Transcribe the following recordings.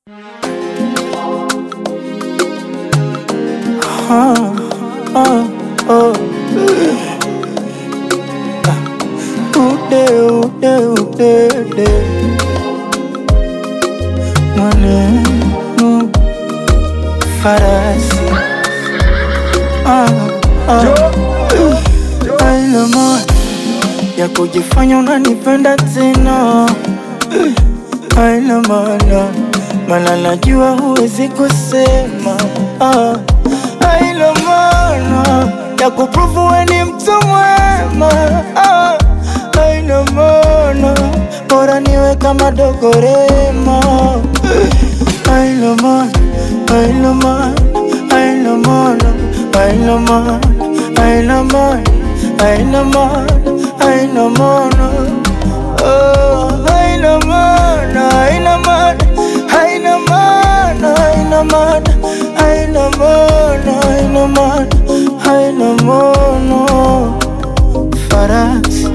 Ude maneno farasi aina moja ya kujifanya unanipenda tena, aina maana najua huwezi kusema, aina maana ya kuprove wewe ni mtu mwema, aina maana bora niwe kama Dogorema, aina maana aina maana aina maana aina maana aina maana aina maana aina maana aina maana aina maana aina maana aina maana aina maana aina maana aina maana farasi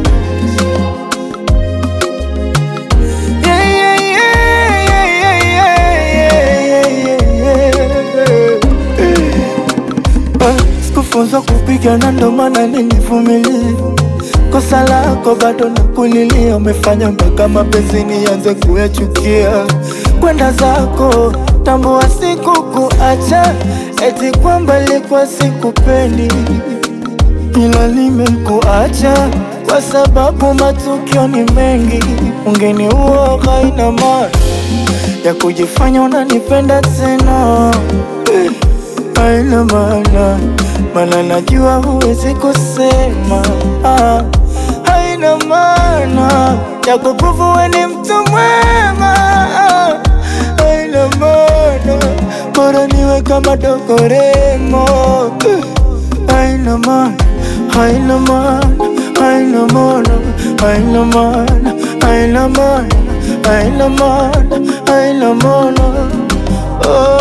sikufunzwa kupigana ndo maana nilivumilia. Kosa lako bado nakulilia, umefanya mpaka mapenzi nianze kuyachukia. Kwenda zako tambua sikukuacha, eti kwamba ilikuwa sikupendi, ila nimekuacha kwa sababu matukio ni mengi. Ungeniua haina maana ya kujifanya unanipenda tena, haina maana najua huwezi kusema, haina maana ya kuprove wewe ni mtu mwema, haina maana bora niwe kama Dogorema, haina maana haina maana haina maana haina maana haina maana haina maana haina maana